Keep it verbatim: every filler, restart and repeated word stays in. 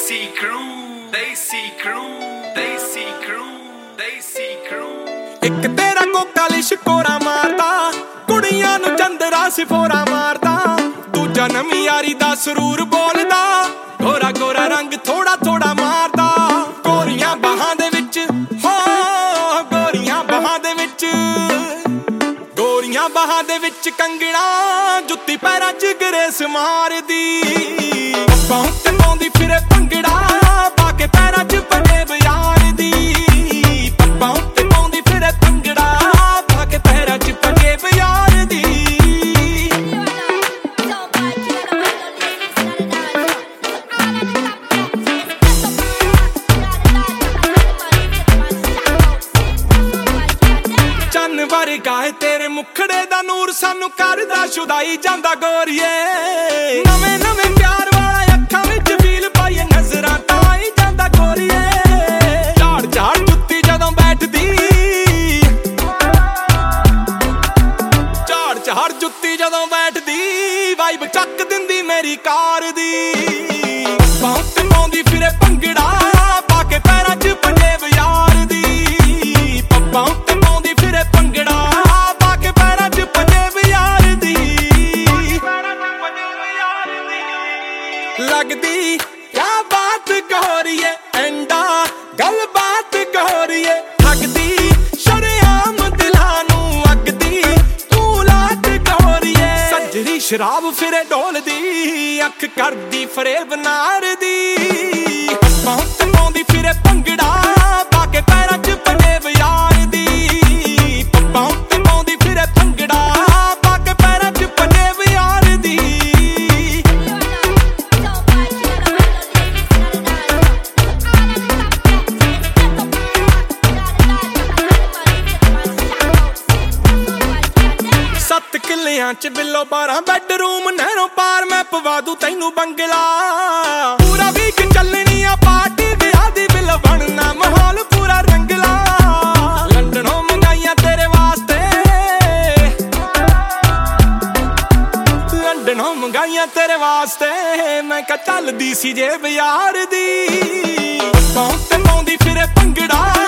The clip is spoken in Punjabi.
Desi crew, Desi crew, Desi crew, Desi crew। ਇੱਕ ਤੇਰਾ ਕੋਕਾ ਲਿਸ਼ ਕੋਰਾ ਮਾਰਦਾ, ਕੁੜੀਆਂ ਨੂੰ ਚੰਦਰਾ ਸਿਫੋਰਾ ਮਾਰਦਾ। ਦੂਜਾ ਨਵੀਂ ਯਾਰੀ ਦਾ ਸਰੂਰ ਬੋਲਦਾ, ਗੋਰਾ ਗੋਰਾ ਰੰਗ ਥੋੜਾ ਥੋੜਾ ਮਾਰਦਾ। ਗੋਰੀਆਂ ਬਾਹਾਂ ਦੇ ਵਿੱਚ ਹੋ, ਗੋਰੀਆਂ ਬਾਹਾਂ ਦੇ ਵਿੱਚ, ਗੋਰੀਆਂ ਬਾਹਾਂ ਦੇ ਵਿੱਚ ਕੰਗਣਾ, ਜੁੱਤੀ ਪੈਰਾਂ 'ਚ ਗਰੇਸ ਮਾਰਦੀ। ਪੱਬਾਂ ਉੱਤੇ ਪਾਉਂਦੀ ਫਿਰੇ ਭੰਗੜਾ, ਪਾ ਕੇ ਪੈਰਾਂ 'ਚ ਪੰਜੇਬ ਯਾਰ ਦੀ। ਪੱਬਾਂ ਉੱਤੇ ਪਾਉਂਦੀ ਫਿਰੇ ਭੰਗੜਾ, ਪਾ ਕੇ ਪੈਰਾਂ 'ਚ ਪੰਜੇਬ ਯਾਰ ਦੀ। ਚੰਨ ਵਰਗਾ ਏ ਤੇਰੇ ਮੁਖੜੇ ਦਾ ਨੂਰ, ਸਾਨੂੰ ਕਰਦਾ ਸ਼ੁਦਾਈ ਜਾਂਦਾ ਗੋਰੀਏ। ਨਵੇਂ ਨਵੇਂ ਪਿਆਰ ਵਾਲਾ ਅੱਖਾਂ ਵਿੱਚ ਫੀਲ ਪਾਈਏ, ਨਜ਼ਰਾਂ ਤਾਂ ਆਈ ਜਾਂਦਾ ਗੋਰੀਏ। ਝਾੜ ਝਾੜ ਜੁੱਤੀ ਜਦੋਂ ਬੈਠਦੀ, ਝਾੜ ਝਾੜ ਜੁੱਤੀ ਜਦੋਂ ਬੈਠਦੀ, ਵਾਈਬ ਚੱਕ ਦਿੰਦੀ ਮੇਰੀ ਕਾਰ ਦੀ। ਬਾਉਂਤ ਪਾਉਂਦੀ ਫਿਰੇ ਭੰਗੜਾ, ਪਾ ਕੇ ਪੈਰਾਂ 'ਚ ਪੰਜੇਬ ਯਾਰ ਦੀ। ਪੱਬਾਂ ਉੱਤੇ ਪਾਉਂਦੀ ਫਿਰੇ ਭੰਗੜਾ, ਪਾ ਕੇ ਪੈਰਾਂ 'ਚ ਪੰਜੇਬ ਯਾਰ ਦੀ। ਲੱਗਦੀ ਕਿਆ ਬਾਤ ਗੋਰੀਏ, ਐਂਡਾ ਗੱਲ ਬਾਤ ਗੋਰੀਏ। ਠੱਗਦੀ ਸ਼ਰੇਆਮ ਦਿਲਾਂ ਨੂੰ ਅੱਗਦੀ, ਤੂੰ ਲਾਟ ਗੋਰੀਏ। ਸੱਜਰੀ ਸ਼ਰਾਬ ਫਿਰੇ ਡੋਲਦੀ, ਅੱਖ ਕਰਦੀ ਫਰੇਬ ਨਾਰ ਦੀ। ਪੱਬਾਂ ਉੱਤੇ ਪਾਉਂਦੀ ਫਿਰੇ ਭੰਗੜਾ, ਪਾ ਕੇ ਪੈਰਾਂ 'ਚ ਪੰਜੇਬ ਯਾਰ ਦੀ। ਪੱਬਾਂ ਉੱਤੇ ਪਾਉਂਦੀ ਫਿਰੇ ਭੰਗੜਾ, ਪਾ ਕੇ ਪੈਰਾਂ 'ਚ ਪੰਜੇਬ ਯਾਰ ਦੀ। ਸੱਤ ਕਿੱਲਿਆਂ 'ਚ ਬਿੱਲੋ ਬਾਰਾਂ ਬੈਡਰੂਮ, ਨਹਿਰੋਂ ਪਾਰ ਮੈਂ ਪਵਾ ਦੂ ਤੈਨੂੰ ਬੰਗਲਾ। ਪੂਰਾ ਵੀਕ ਚੱਲਣੀ ਆ ਪਾਰਟੀ, ਵਿਆਹ ਦੀ ਬਿੱਲ ਬਣਨਾ ਮਾਹੌਲ ਪੂਰਾ ਰੰਗਲਾ। ਲੰਡਨੋਂ ਮੰਗਾਈਆਂ ਤੇਰੇ ਵਾਸਤੇ, ਲੰਡਨੋਂ ਮੰਗਾਈਆਂ ਤੇਰੇ ਵਾਸਤੇ। ਮੈਂ ਕਿਹਾ ਚੱਲਦੀ ਸੀ ਜੇਬ ਯਾਰ ਦੀ। ਪੱਬਾਂ ਉੱਤੇ ਪਾਉਂਦੀ ਫਿਰੇ ਭੰਗੜਾ,